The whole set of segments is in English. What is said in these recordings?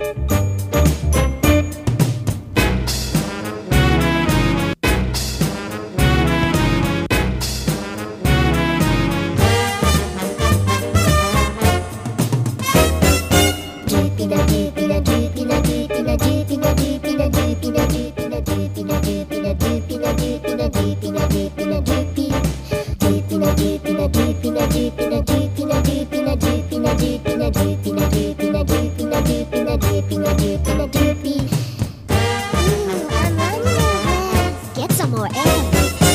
Get some more air.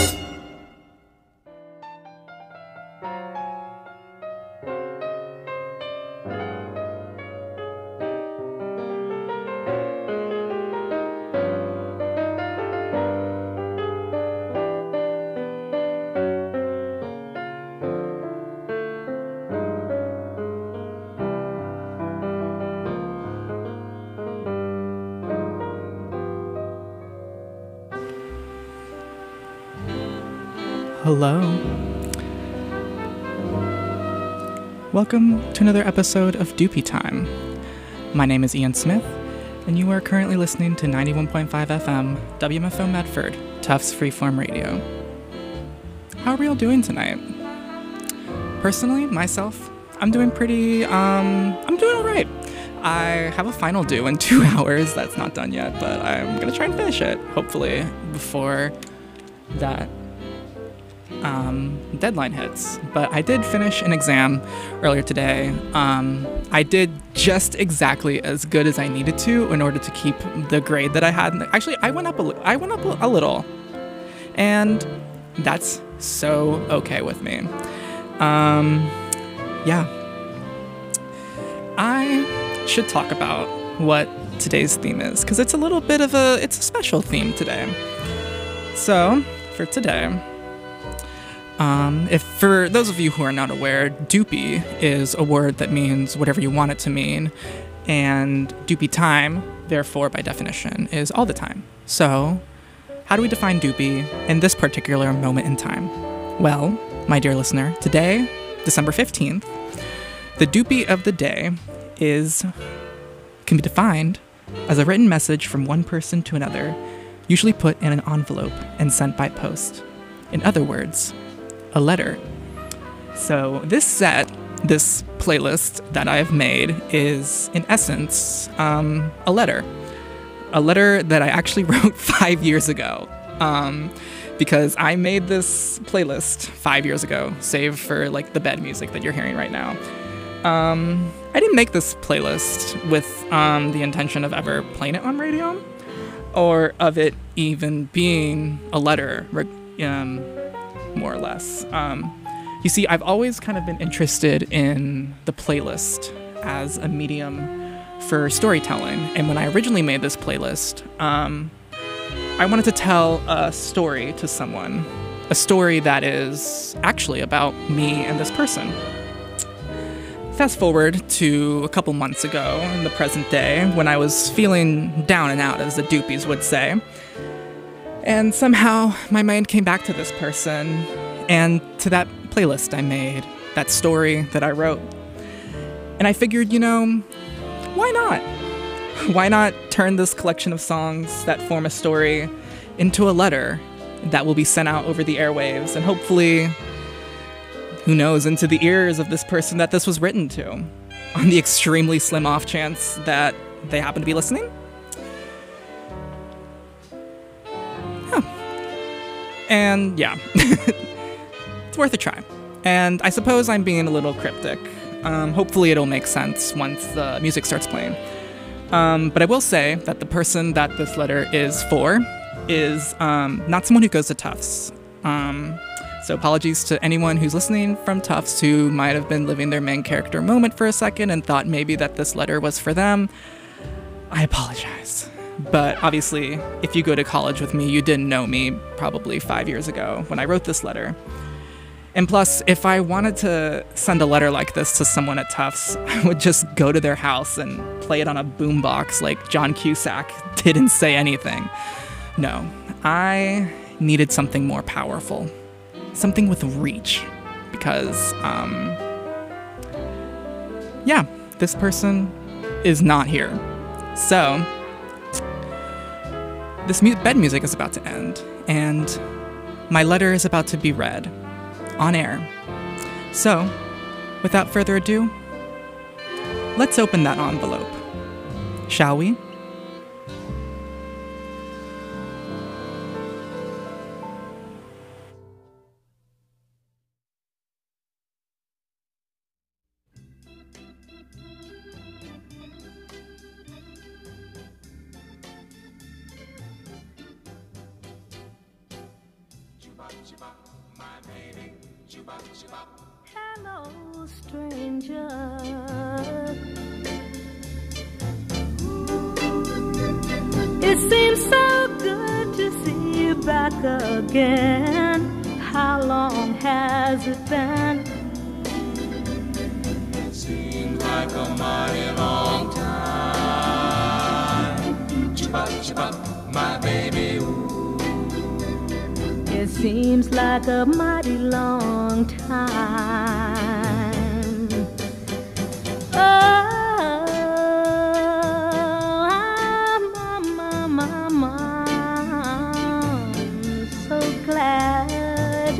Hello. Welcome to another episode of Doopy Time. My name is Ian Smith, and you are currently listening to 91.5 FM, WMFO Medford, Tufts Freeform Radio. How are we all doing tonight? Personally, myself, I'm doing I'm doing all right. I have a final due in 2 hours. That's not done yet, but I'm going to try and finish it, hopefully, before that deadline hits. But I did finish an exam earlier today. I did just exactly as good as I needed to in order to keep the grade that I had. Actually, I went up a little, and that's so okay with me. Yeah. I should talk about what today's theme is, because it's a special theme today. So, for today, if for those of you who are not aware, doopy is a word that means whatever you want it to mean, and doopy time, therefore, by definition, is all the time. So, how do we define doopy in this particular moment in time? Well, my dear listener, today, December 15th, the doopy of the day can be defined as a written message from one person to another, usually put in an envelope and sent by post. In other words, a letter. So this playlist that I have made is, in essence, a letter. A letter that I actually wrote 5 years ago. Because I made this playlist 5 years ago, save for like the bed music that you're hearing right now. I didn't make this playlist with the intention of ever playing it on radio, or of it even being a letter, more or less. You see, I've always kind of been interested in the playlist as a medium for storytelling, and when I originally made this playlist, I wanted to tell a story to someone, a story that is actually about me and this person. Fast forward to a couple months ago, in the present day, when I was feeling down and out, as the doopies would say, and somehow my mind came back to this person and to that playlist I made, that story that I wrote. And I figured, why not? Why not turn this collection of songs that form a story into a letter that will be sent out over the airwaves, and hopefully, who knows, into the ears of this person that this was written to, on the extremely slim off chance that they happen to be listening? And yeah, it's worth a try. And I suppose I'm being a little cryptic. Hopefully it'll make sense once the music starts playing. But I will say that the person that this letter is for is not someone who goes to Tufts. So apologies to anyone who's listening from Tufts who might have been living their main character moment for a second and thought maybe that this letter was for them. I apologize. But obviously, if you go to college with me, you didn't know me probably 5 years ago when I wrote this letter. And plus, if I wanted to send a letter like this to someone at Tufts, I would just go to their house and play it on a boombox like John Cusack didn't say anything. No, I needed something more powerful. Something with reach. Because, this person is not here. So, this bed music is about to end, and my letter is about to be read on air. So, without further ado, let's open that envelope, shall we? Hello, stranger. It seems so good to see you back again. How long has it been? It seems like a mighty long time. Chibop, my baby, ooh. It seems like a mighty long time. Oh, I'm so glad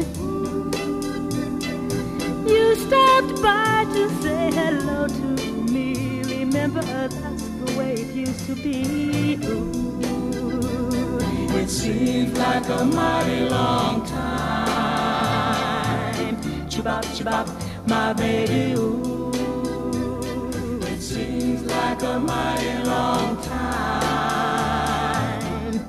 you stopped by to say hello to me. Remember, that's the way it used to be. Ooh. It seems like a mighty long time. Chibop, my baby, ooh. It seems like a mighty long time.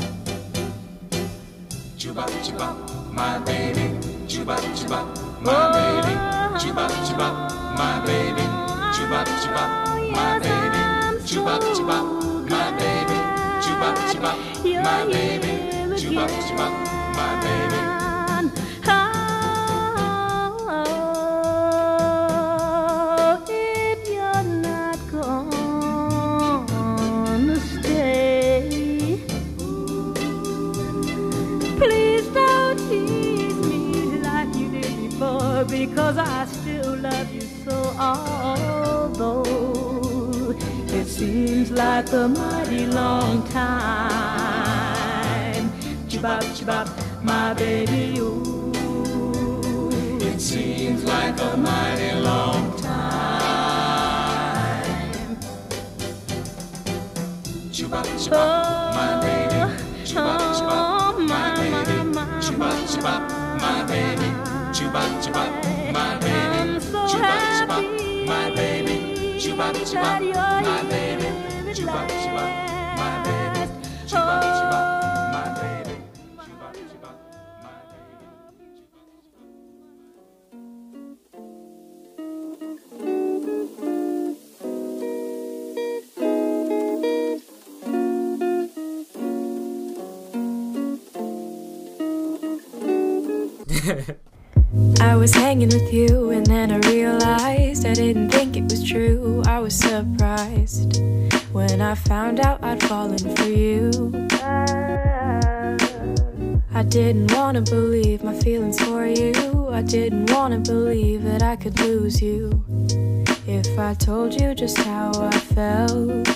Chibop, my baby. Chibop, my baby. Chibop, my baby. Chibop, my baby. Chibop, my baby. Chibop, my baby, chibop, my baby. Oh, if you're not gonna stay, please don't tease me like you did before, because I still love you so. Although it seems like a mighty long time. Chibop, my baby, ooh. It seems like a mighty long time. Chibop, my baby. Chibop, my baby. Chibop, my baby. Chibop, my baby. I'm so Chibop, happy my baby. Chibop, that you're my baby. here Chibop, my baby. at Chibop, last. my baby. Chibop, my I was hanging with you and then I realized I didn't think it was true. I was surprised when I found out I'd fallen for you. I didn't want to believe my feelings for you. I didn't want to believe that I could lose you if I told you just how I felt.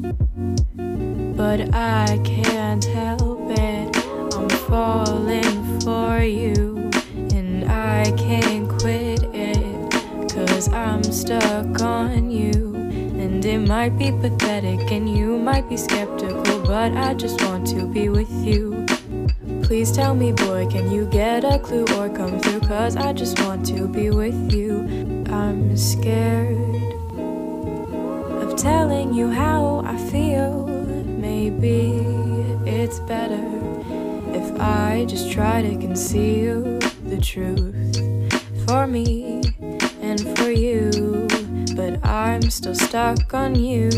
But I can't help it, I'm falling for you. I can't quit it, 'cause I'm stuck on you. And it might be pathetic and you might be skeptical, but I just want to be with you. Please tell me, boy, can you get a clue or come through? 'Cause I just want to be with you. I'm scared of telling you how I feel. Maybe it's better if I just try to conceal the truth for me and for you, but I'm still stuck on you.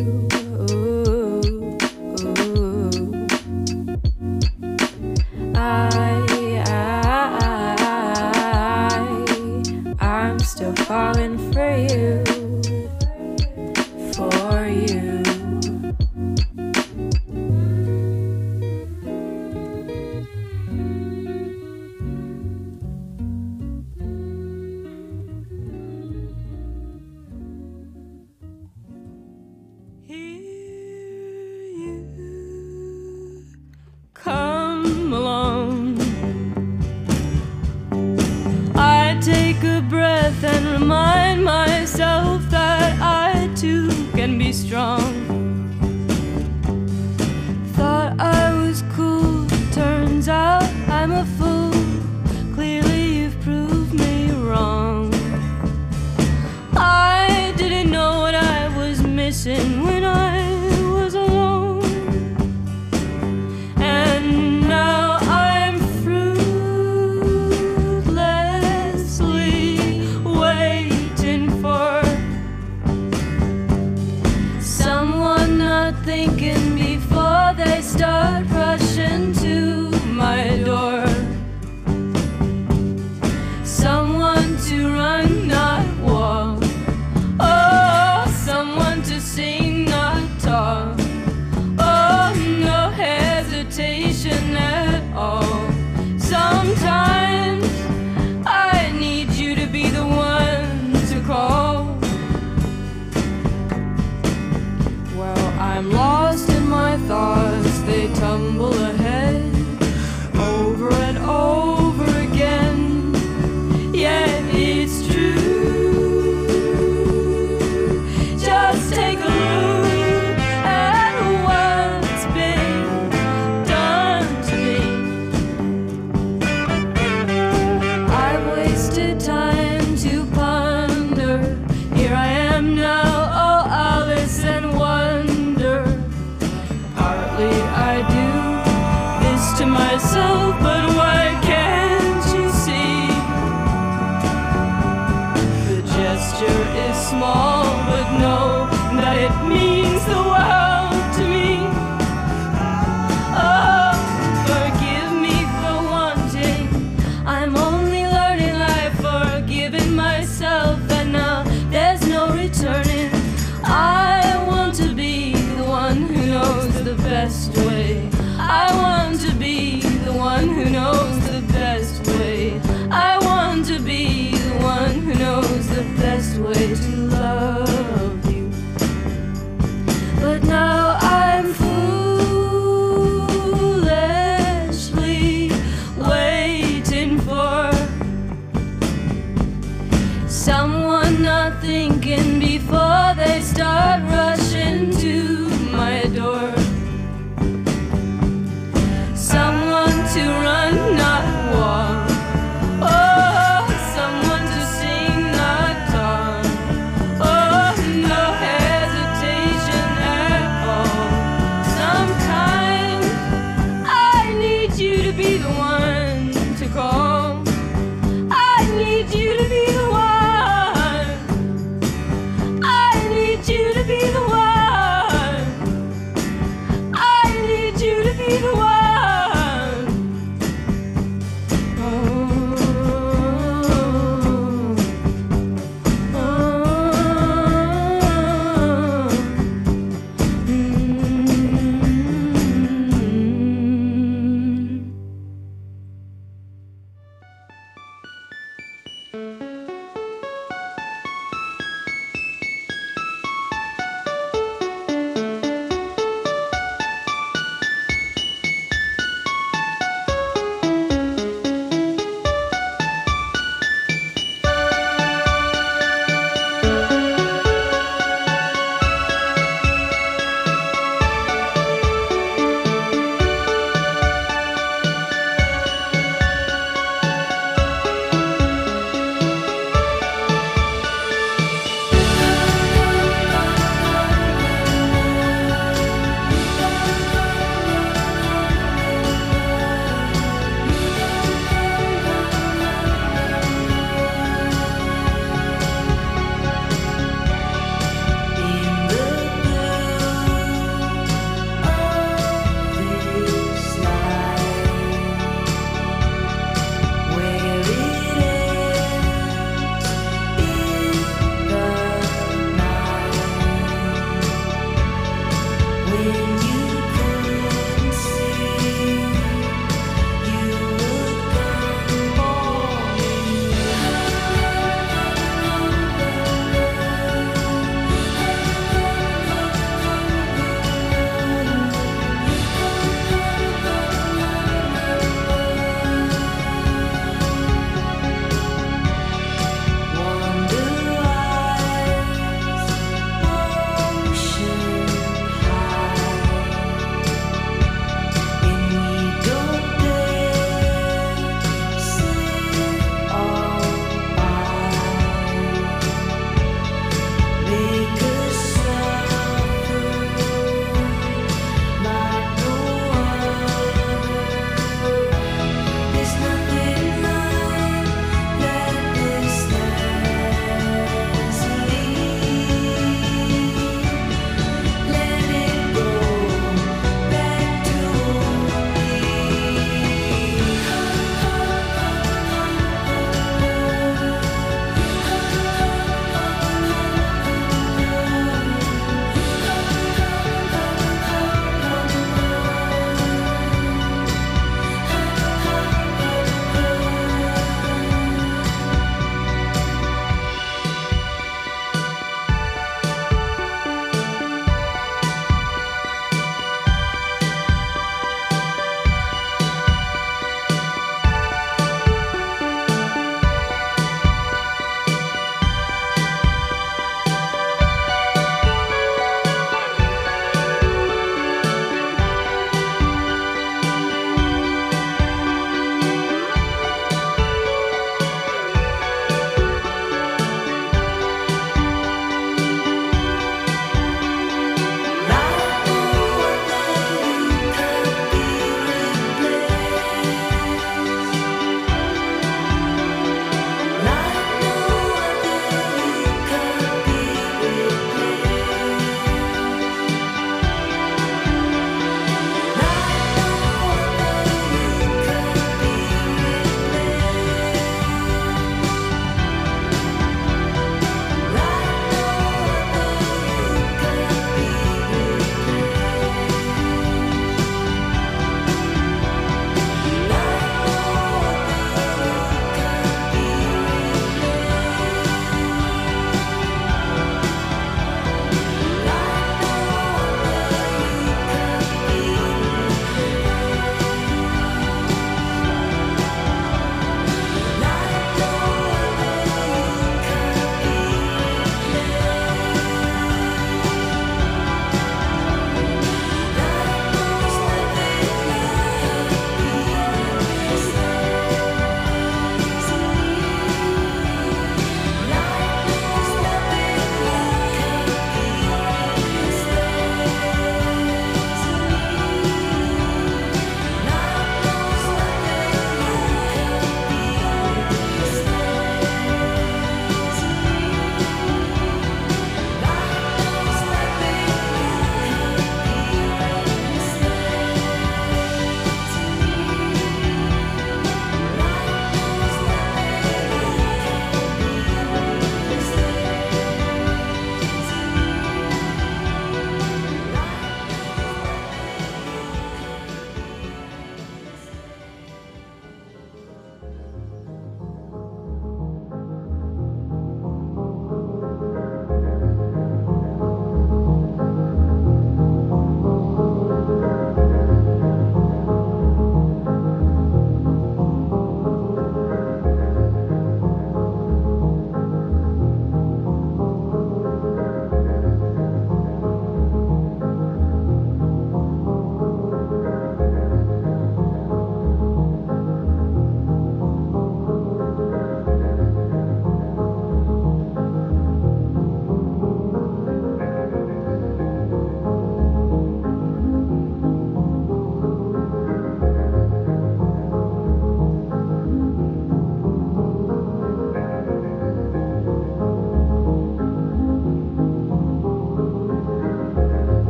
I'm still falling for you, for you. effort is small, but know that it means the world to me. Oh, forgive me for wanting. I'm only learning life, forgiving myself, and now there's no returning. I want to be the one who knows the best way. I want to be the one who knows the best way. I want to be the one who knows the best way to love you. But now I'm foolishly waiting for someone not thinking before they start rushing to my door. Someone to run, not walk. Oh, someone to sing, not talk. Oh, no hesitation at all. Sometimes I need you to be the one to call. I need you to be the one. I need you to be the one.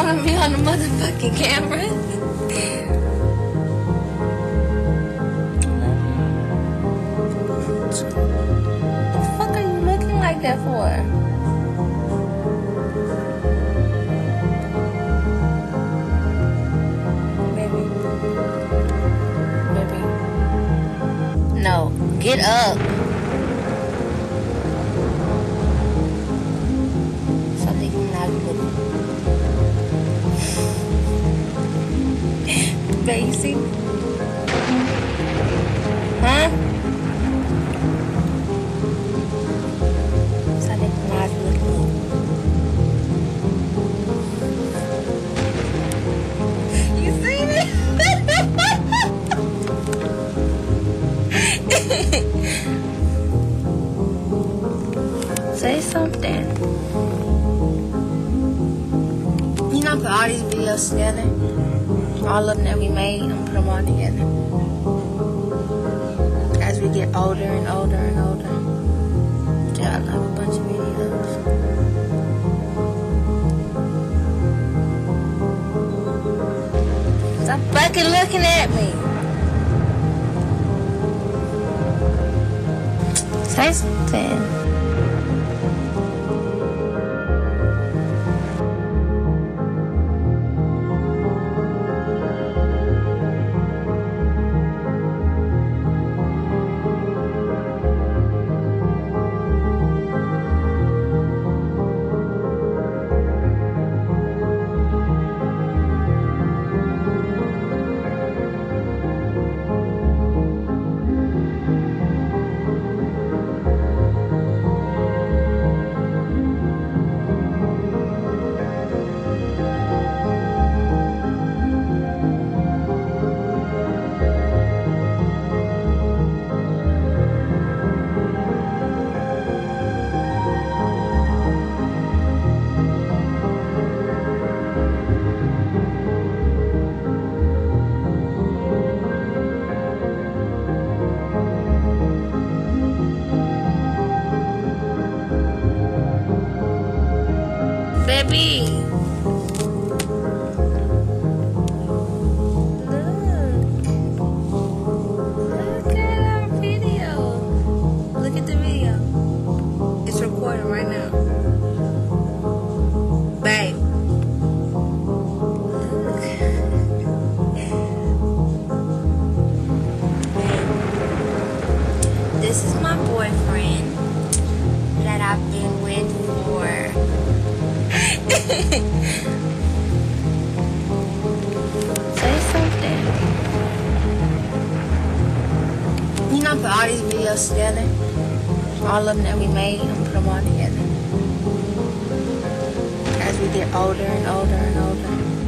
front of me on the motherfucking camera. The fuck are you looking like that for? Baby. No, get up. Something not good. Basic. Huh? Something not good. You seen it? Say something. You know, put all these videos together. All of them that we made, I'm gonna put them all together. As we get older and older and older. Yeah, I love a bunch of videos. Stop fucking looking at me. Say something. Baby. Look at our video. Look at the video. It's recording right now. Babe. Look. This is my boyfriend that I've been with for say something. You know, put all these videos together. All of them that we made, I'm gonna put them all together. As we get older and older and older.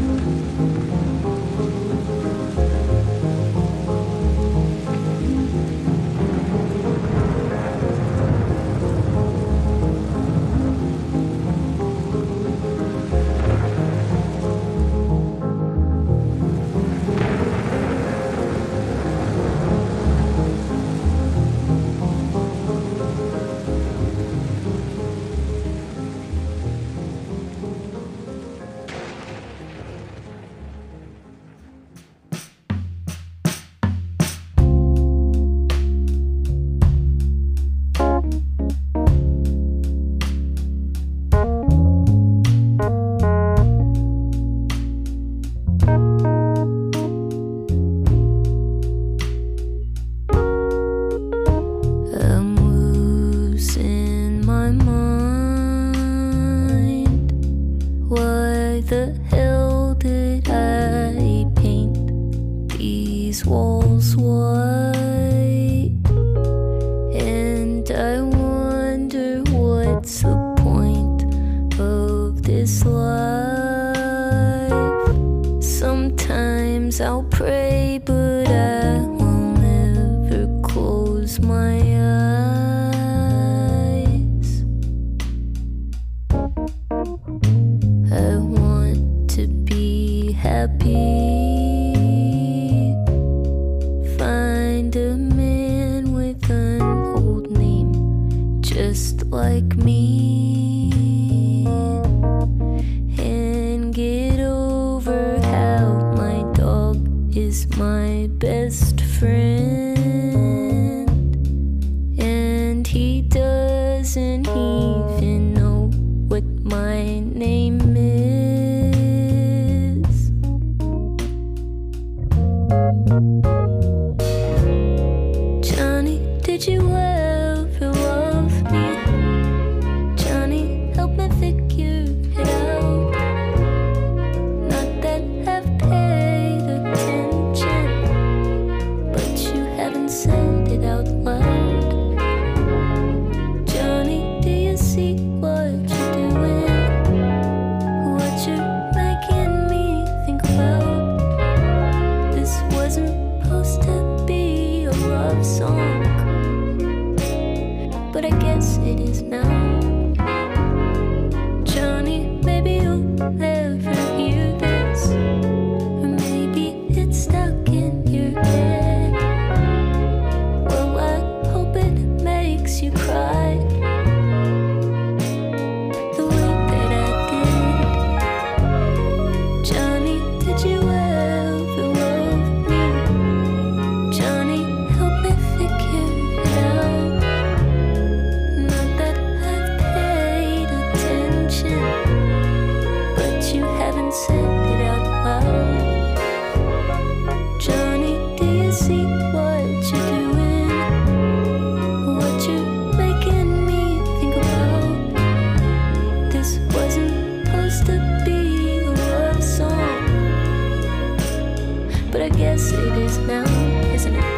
Walls white, and I wonder what's the point of this life. Sometimes I'll pray, but I will never close my eyes. I want to be happy. Find a man with an old name just like me, and get over friend, and he doesn't even know what my name is. Johnny, did you ever love me? Johnny, help me figure it out. Not that I've paid attention, but you haven't said it out loud. Johnny, do you see what you're doing? What you're making me think about? This wasn't supposed to be a love song, but I guess it is now. Johnny, maybe you'll never hear this, or maybe it's stuck in your head. Well, I hope it makes you cry the way that I did. Johnny, did you ever love me? Johnny, help me figure it out. Not that I've paid attention, but you haven't said it out loud. Johnny, do you see what you're doing? What you're making me think about? This wasn't supposed to be a love song, but I guess it is now, isn't it?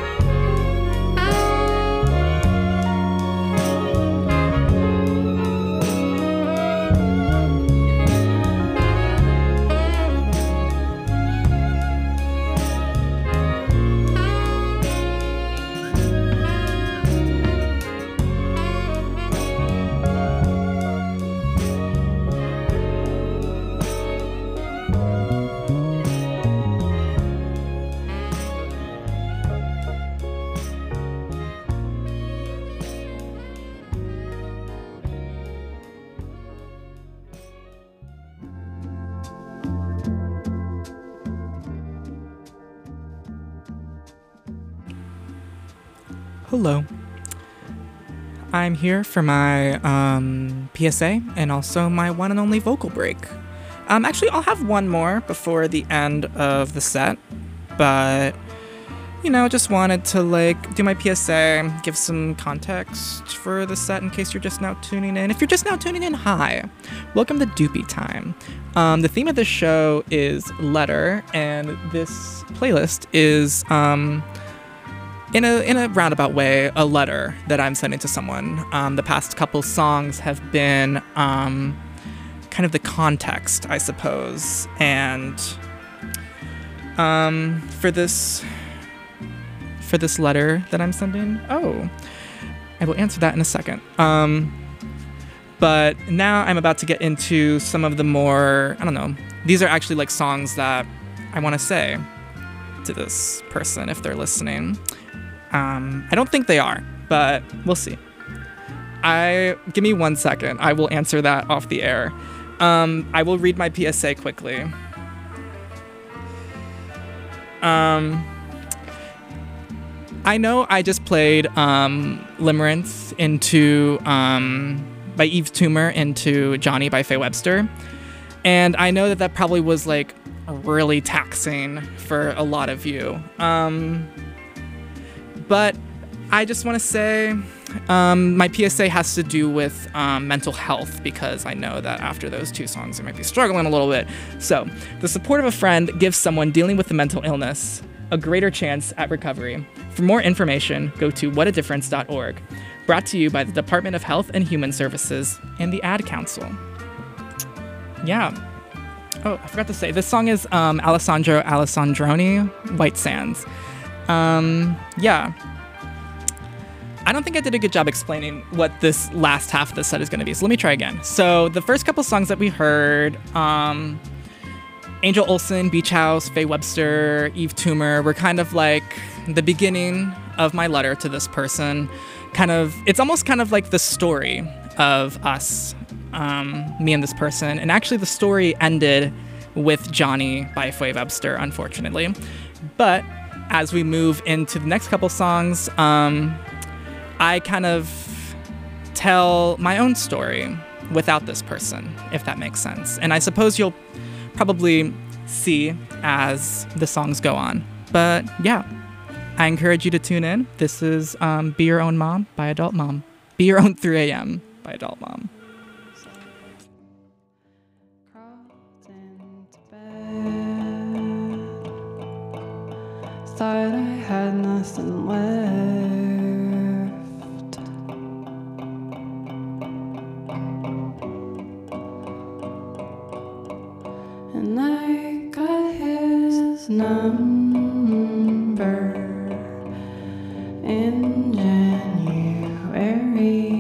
Hello. I'm here for my PSA and also my one and only vocal break. Actually, I'll have one more before the end of the set, but just wanted to do my PSA, give some context for the set in case you're just now tuning in. If you're just now tuning in, hi. Welcome to Doopy Time. The theme of this show is letter, and this playlist is in a roundabout way, a letter that I'm sending to someone. The past couple songs have been kind of the context, I suppose. And for this letter that I'm sending, I will answer that in a second. But now I'm about to get into some of the more, these are actually like songs that I want to say to this person if they're listening. I don't think they are, but we'll see. Give me 1 second. I will answer that off the air. I will read my PSA quickly. I know I just played Limerence by Eve Toomer into Johnny by Faye Webster. And I know that probably was like really taxing for a lot of you. But I just want to say my PSA has to do with mental health, because I know that after those two songs I might be struggling a little bit. So, the support of a friend gives someone dealing with a mental illness a greater chance at recovery. For more information, go to whatadifference.org. Brought to you by the Department of Health and Human Services and the Ad Council. Yeah. Oh, I forgot to say, this song is Alessandro Alessandroni, White Sands. Yeah. I don't think I did a good job explaining what this last half of the set is going to be, so let me try again. So the first couple songs that we heard, Angel Olsen, Beach House, Faye Webster, Eve Toomer, were kind of like the beginning of my letter to this person. It's almost kind of like the story of us, me and this person. And actually the story ended with Johnny by Faye Webster, unfortunately. But as we move into the next couple songs, I kind of tell my own story without this person, if that makes sense. And I suppose you'll probably see as the songs go on. But yeah, I encourage you to tune in. This is Be Your Own Mom by Adult Mom. Be Your Own 3 a.m. by Adult Mom. Thought I had nothing left, and I got his number in January.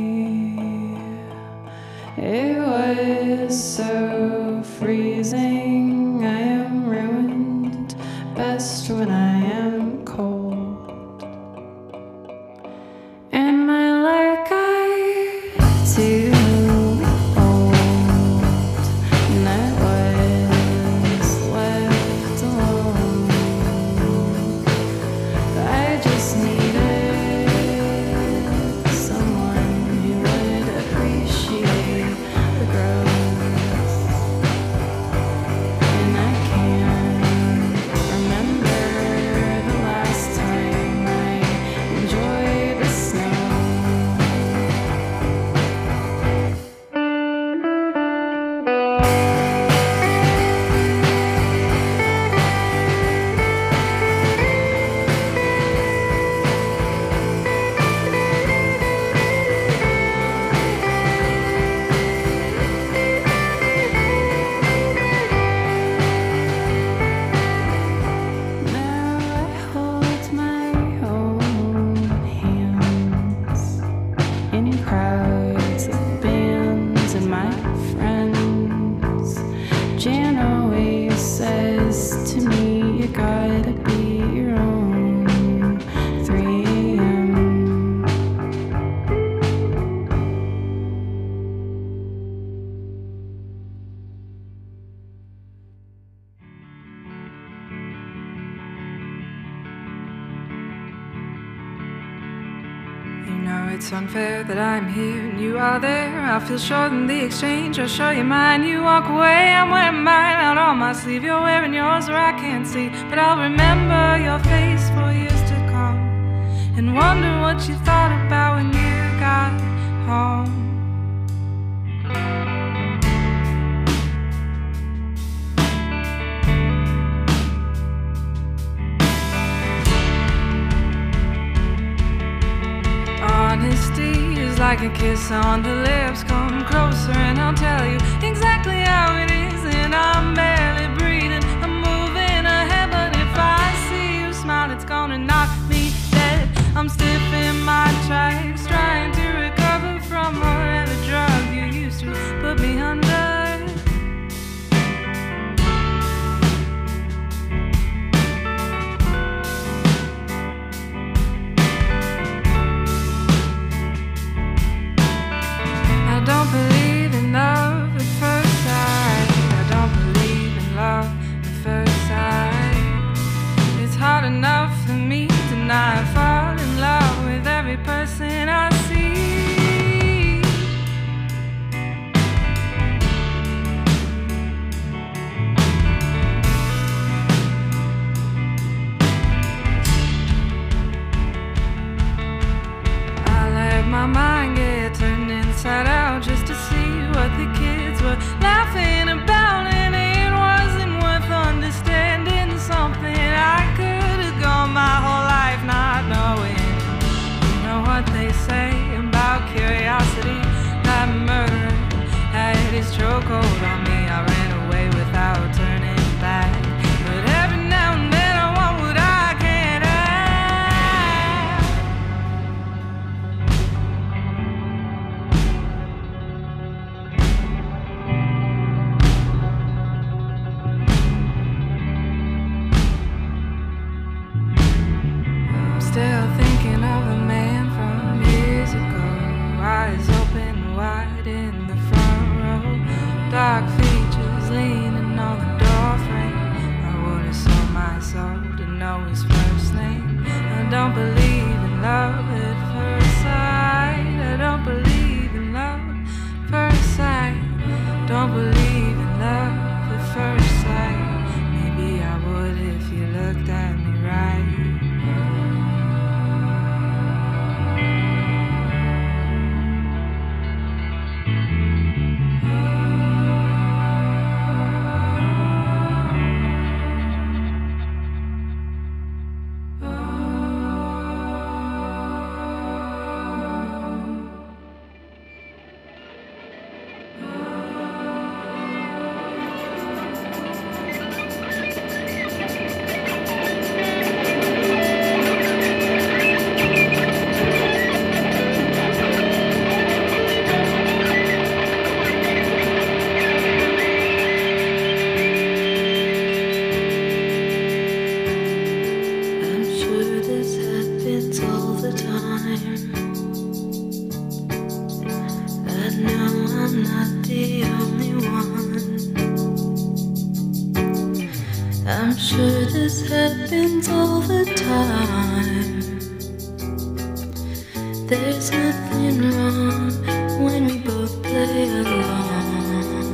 It was so freezing, I am ruined best when I am cold. Am I like I too old? And I was left alone. I just needed someone who would appreciate the growth. And I can't remember the last time I enjoyed the snow. Now I hold my own hands in crowds of bands and my friends. Jan always says to me, you gotta be your own 3 a.m. You know it's unfair that I'm here and you are there. I feel short in the exchange. I'll show you mine. You walk away, I'm wearing mine out on my sleeve. You're wearing yours where I can't see, but I'll remember your face for years to come and wonder what you thought about when you got home. Honesty is like a kiss on the lips. Come closer and I'll tell you exactly how it is. And I'm barely breathing, I'm moving ahead, but if I see you smile, it's gonna knock me dead. I'm stiff in my tracks, trying to recover from whatever drug you used to put me under. I don't believe in love at first sight. I don't believe in love at first sight. It's hard enough for me to not fall in love with every person I see. I let my mind get turned inside out just to see what the kids were laughing about, and it wasn't worth understanding something I could have gone my whole life not knowing. You know what they say about curiosity? That murderer had his chokehold on me. I ran away without turning back, but every now and then I want what I can't have. I'm still thinking of a man from years ago, eyes open wide in the front row, dark features leaning on the doorframe. I would have sold my soul to know his friend. don't believe in love at first sight. I don't believe in love at first sight. Don't believe in love at first sight. Maybe I would if you looked at me right. I'm sure this happens all the time. There's nothing wrong when we both play along.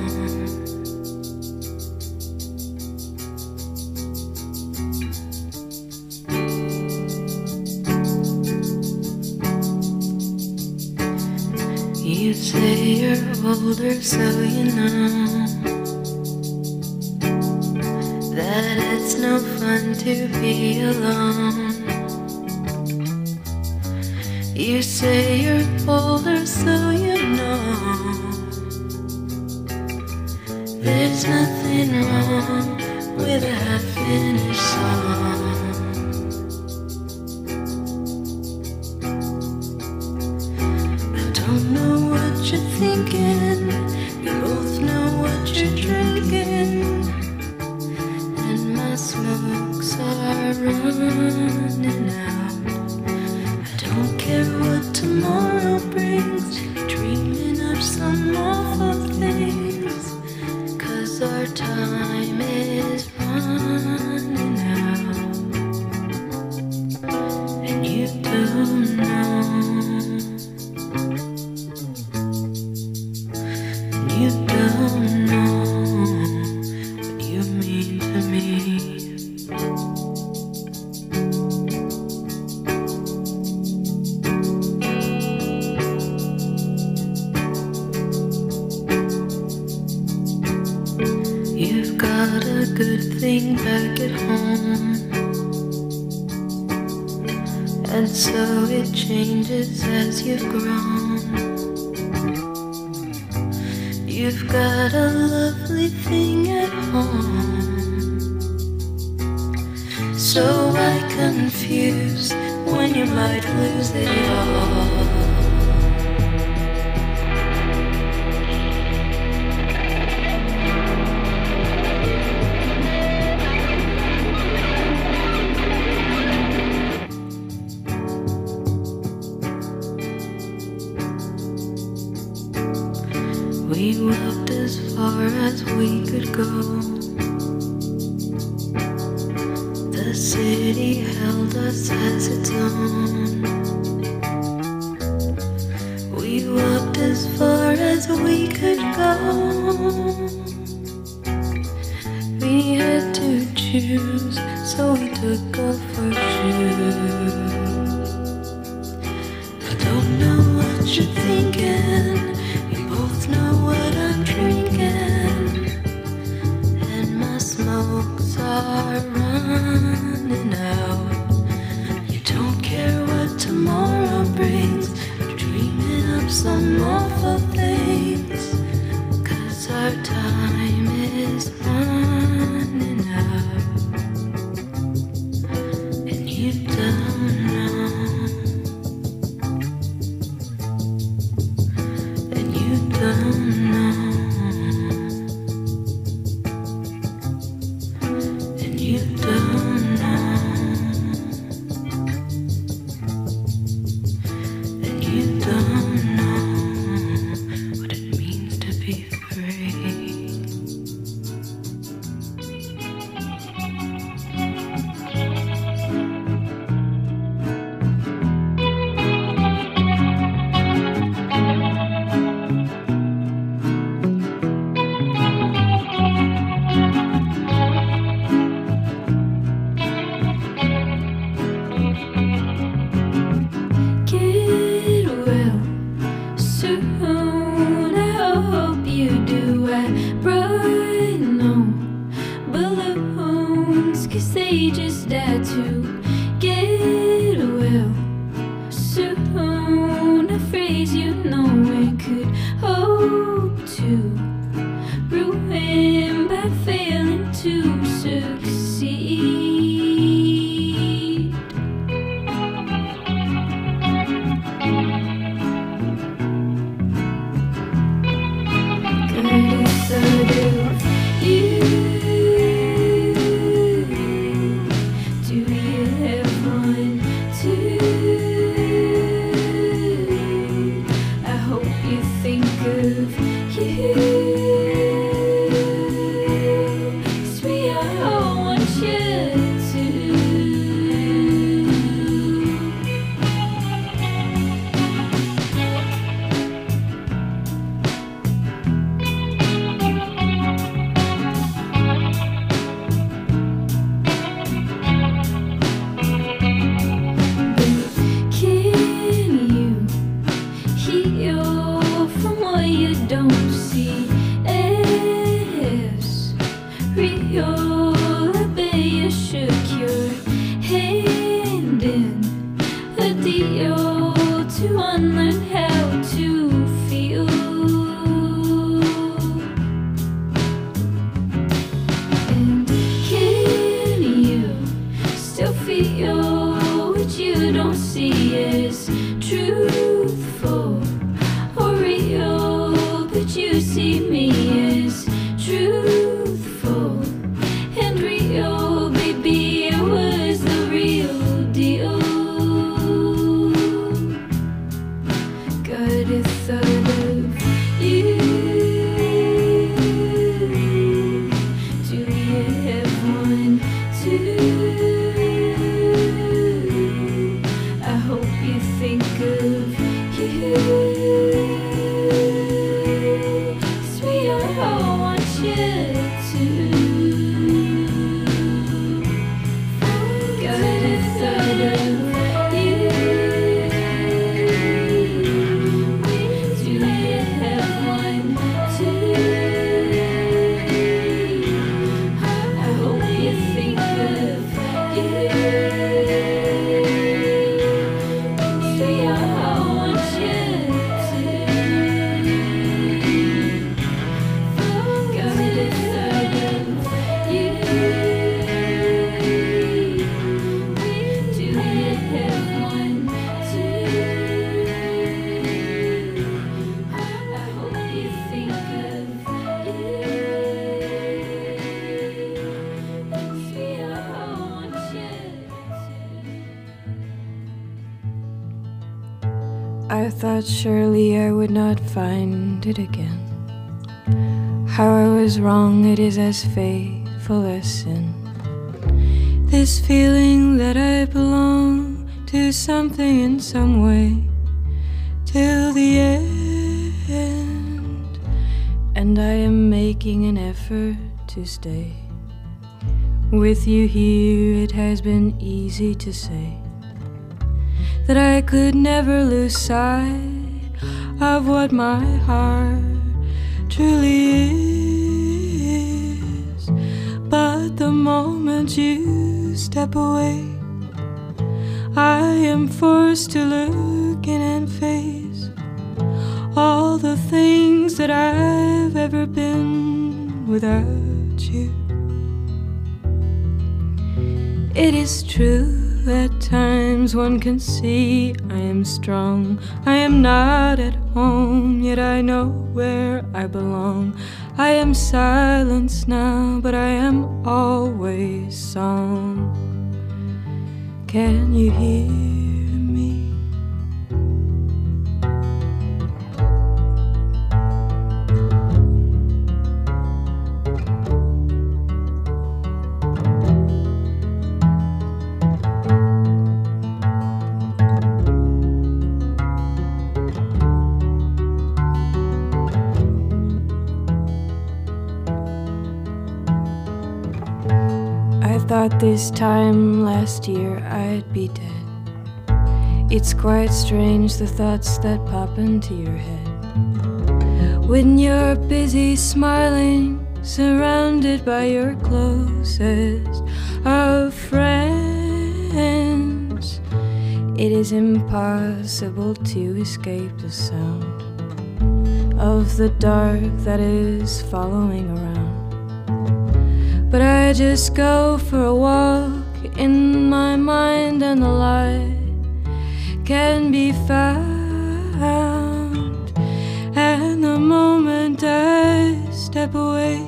You say you're older, so you know that it's no fun to be alone. You say you're older, so you know there's nothing wrong with a half-finished song. I don't know what you're thinking, we both know what you're drinking. Smokes are running out. I don't care what tomorrow brings, dreaming of some awful things, 'cause our time is running out. And you don't know, and you don't know what you mean to me. You've got a good thing back at home, and so it changes as you've grown. You've got a lovely thing at home, so why confuse when you might lose it all? We walked as far as we could go. The city held us as its own. We walked as far as we could go. We had to choose, so we took off our shoes. I don't know what you're thinking, both know what I'm drinking, and my smokes are running out. You don't care what tomorrow brings, dreaming of some awful things, 'cause our time is running out. And you don't I know balloons, 'cause they just dare to get well soon. A phrase you know it could hope to ruin by failing to succeed. Good thought of you. Do you have one too? I hope you think of you. Don't see as real. I bet you shook your hand in a deal to unlearn how to feel. And can you still feel what you don't see as truthful or real? But you see me as truthful and real, baby. I was the real deal. Got a thought of you. Do you have one too? I hope you think of you. I thought surely I would not find it again. How I was wrong, it is as fateful as sin. This feeling that I belong to something in some way till the end, and I am making an effort to stay. With you here, it has been easy to say that I could never lose sight of what my heart truly is. But the moment you step away, I am forced to look in and face all the things that I've ever been without you. It is true, at times one can see I am strong. I am not at home, yet I know where I belong. I am silence now, but I am always song. Can you hear me? I thought this time last year I'd be dead. It's quite strange, the thoughts that pop into your head when you're busy smiling surrounded by your closest of friends. It is impossible to escape the sound of the dark that is following around. But I just go for a walk in my mind, and the light can be found. And the moment I step away,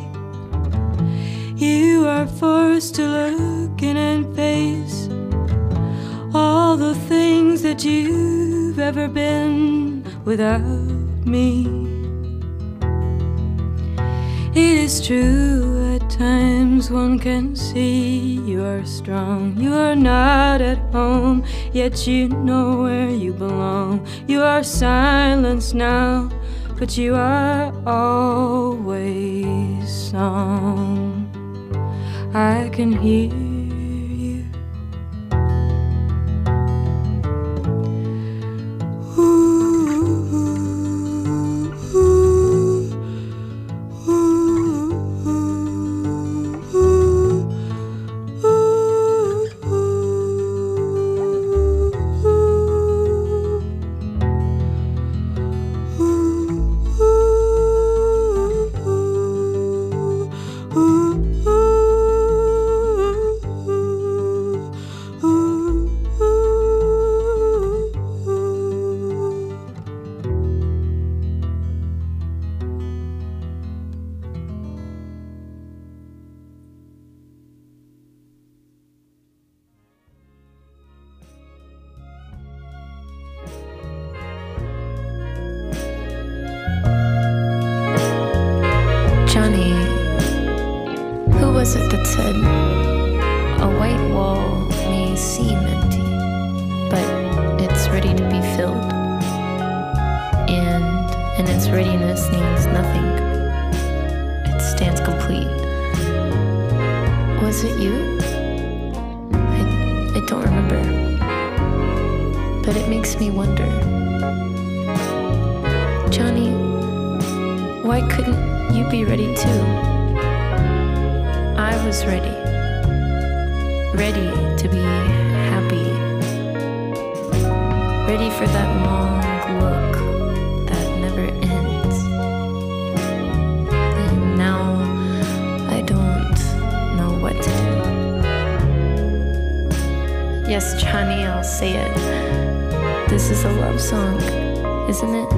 you are forced to look in and face all the things that you've ever been without me. It is true, at times one can see you are strong. You are not at home, yet you know where you belong. You are silenced now, but you are always song. I can hear you. Johnny, who was it that said, a white wall may seem empty, but it's ready to be filled, and in its readiness needs nothing. It stands complete. Was it you? I don't remember, but it makes me wonder. Johnny, why couldn't you be ready too? I was ready. Ready to be happy. Ready for that long look that never ends. And now I don't know what to do. Yes, Johnny, I'll say it. This is a love song, isn't it?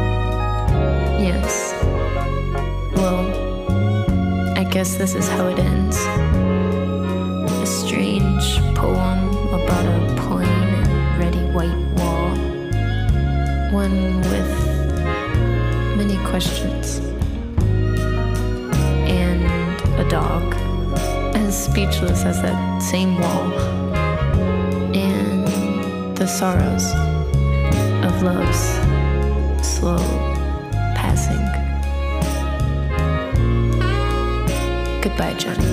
Yes. Well, I guess this is how it ends. A strange poem about a plain and ready white wall. One with many questions. And a dog as speechless as that same wall. And the sorrows of love's slow passing. Goodbye, Johnny.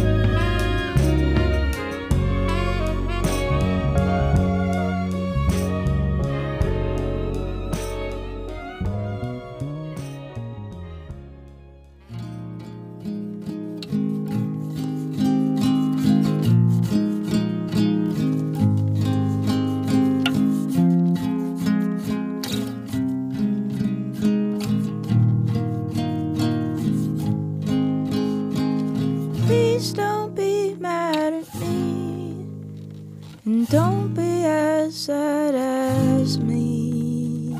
Please don't be mad at me, and don't be as sad as me.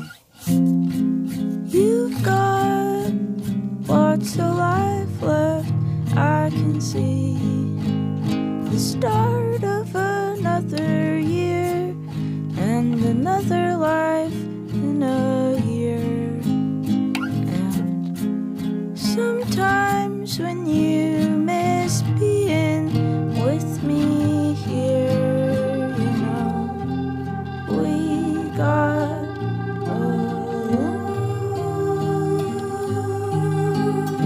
You've got lots of life left, I can see. The start of another year, and another life in a year. And sometimes when you miss being with me here, you know, we got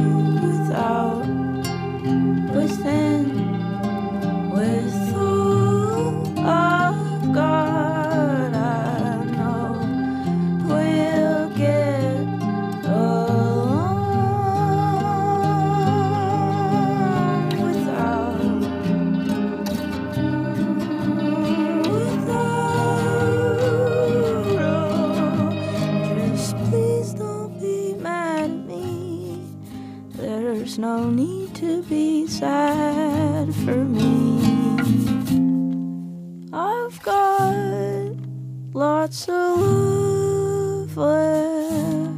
alone without, within, with all. be sad for me. I've got lots of love left.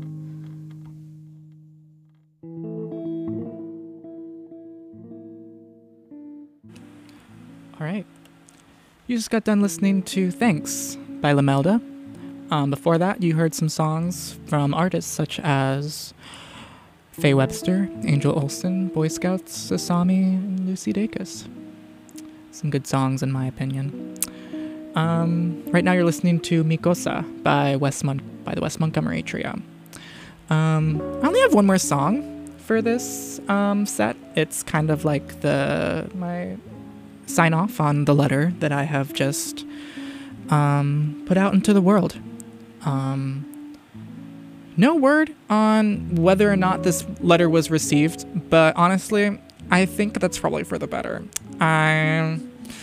All right. You just got done listening to Thanks by Lamelda. Before that, you heard some songs from artists such as Faye Webster, Angel Olsen, Boy Scouts, Asami, and Lucy Dacus. Some good songs, in my opinion. Right now, you're listening to Mikosa by the West Montgomery Trio. I only have one more song for this set. It's kind of like my sign off on the letter that I have just put out into the world. No word on whether or not this letter was received, but honestly, I think that's probably for the better. I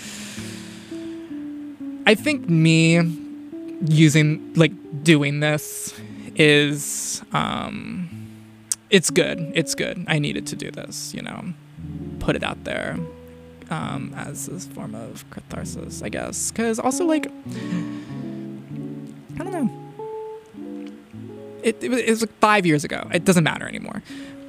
think me doing this is, it's good. It's good. I needed to do this, put it out there, as this form of catharsis, I guess. Because also, I don't know. It was like 5 years ago. It doesn't matter anymore.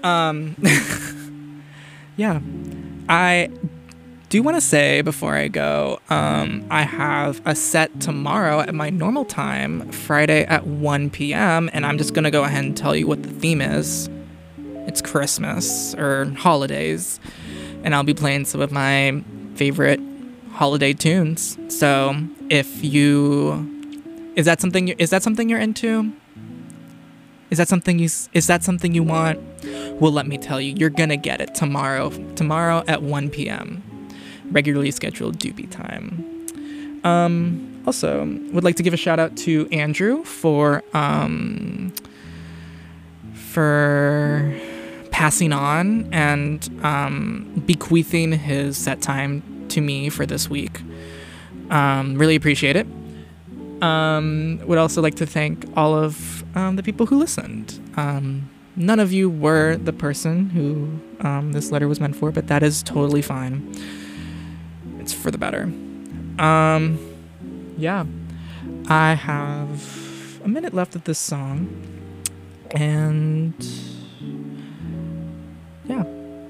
Yeah. I do want to say before I go, I have a set tomorrow at my normal time, Friday at 1 p.m., and I'm just going to go ahead and tell you what the theme is. It's Christmas or holidays, and I'll be playing some of my favorite holiday tunes. So if you... Is that something you're into? Is that something you want? Well, let me tell you, you're gonna get it tomorrow at 1 p.m. regularly scheduled doobie time. Also, would like to give a shout out to Andrew for passing on and bequeathing his set time to me for this week. Really appreciate it. Would also like to thank all of the people who listened. None of you were the person who this letter was meant for, but that is totally fine. It's for the better. Yeah. I have a minute left of this song, and yeah.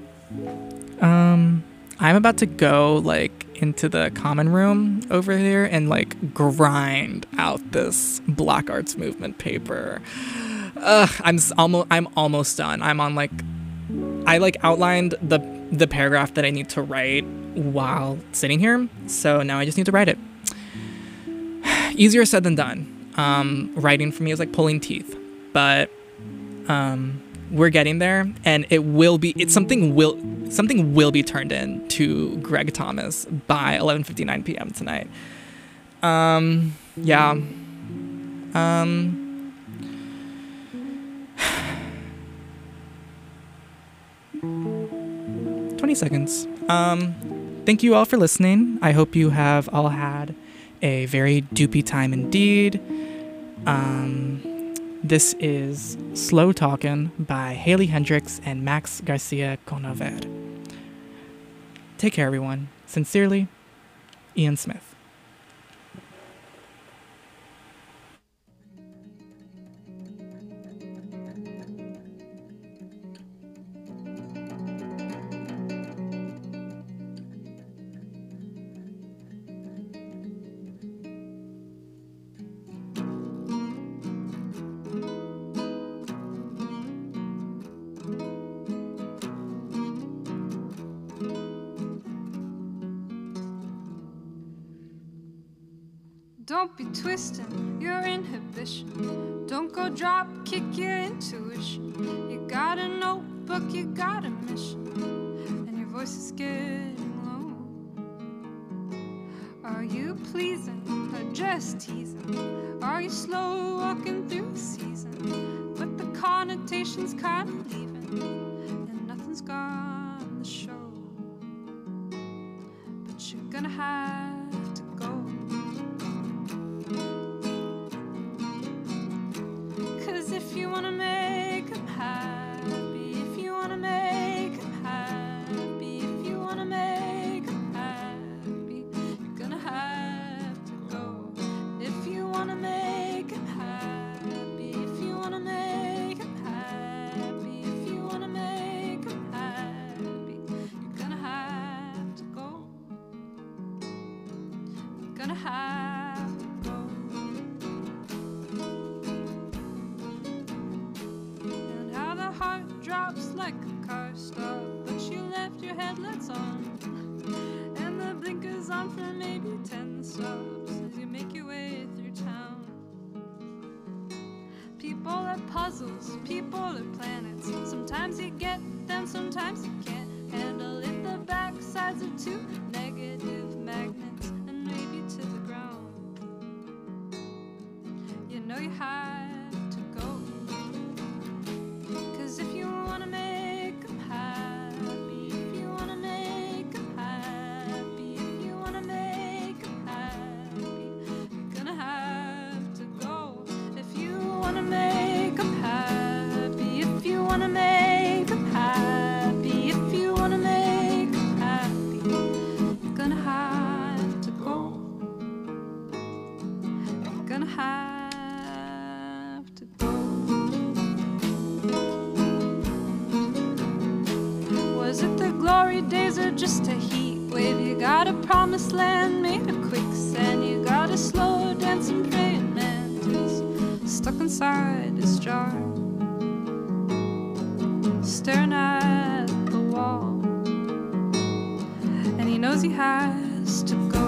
I'm about to go into the common room over here and grind out this Black Arts Movement paper. I'm almost done. I'm on I outlined the paragraph that I need to write while sitting here, so now I just need to write it. Easier said than done. Writing for me is like pulling teeth, but we're getting there, and something will be turned in to Greg Thomas by 11:59 p.m. tonight. Yeah. 20 seconds. Thank you all for listening. I hope you have all had a very doopy time indeed. This is Slow Talkin' by Haley Hendricks and Max Garcia Conover. Take care, everyone. Sincerely, Ian Smith. Don't be twisting your inhibition. Don't go drop kick your intuition. You got a notebook, you got a mission, and your voice is getting low. Are you pleasing or just teasing? Are you slow walking through the season? But the connotation's kind of leaving, and nothing's gone to show. But you're gonna have to go. If you wanna make them happy, if you wanna make them happy, gonna have to go. And how the heart drops like a car stop, but you left your headlights on and the blinkers on for maybe 10 stops as you make your way through town. People are puzzles, people are planets. Sometimes you get them, sometimes you can't handle it. The backsides are two negative magnets and maybe to the ground. You know you have to go, 'cause if you wanna make them happy, if you wanna make them happy, if you wanna make them happy, you're gonna have to go. If you wanna make them happy, if you wanna make them happy, if you wanna make them happy, you're gonna have to go. You're gonna have to go. Was it the glory days or just a heat wave? You got a promised land made of quicksand. You got a slow dancing praying mantis stuck inside his jar, staring at the wall, and he knows he has to go.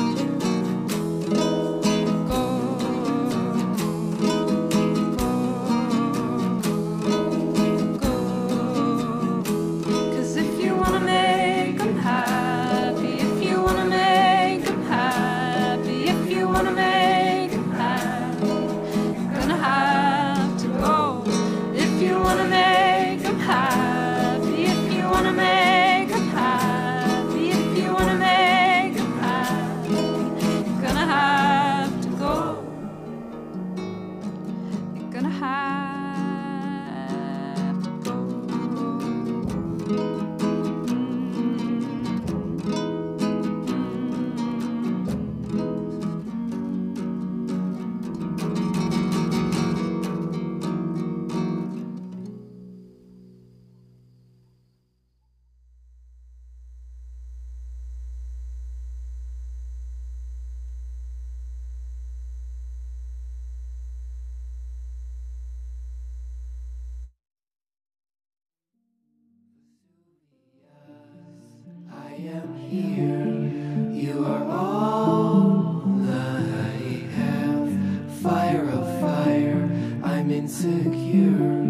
You are all that I have. Fire of fire, I'm insecure.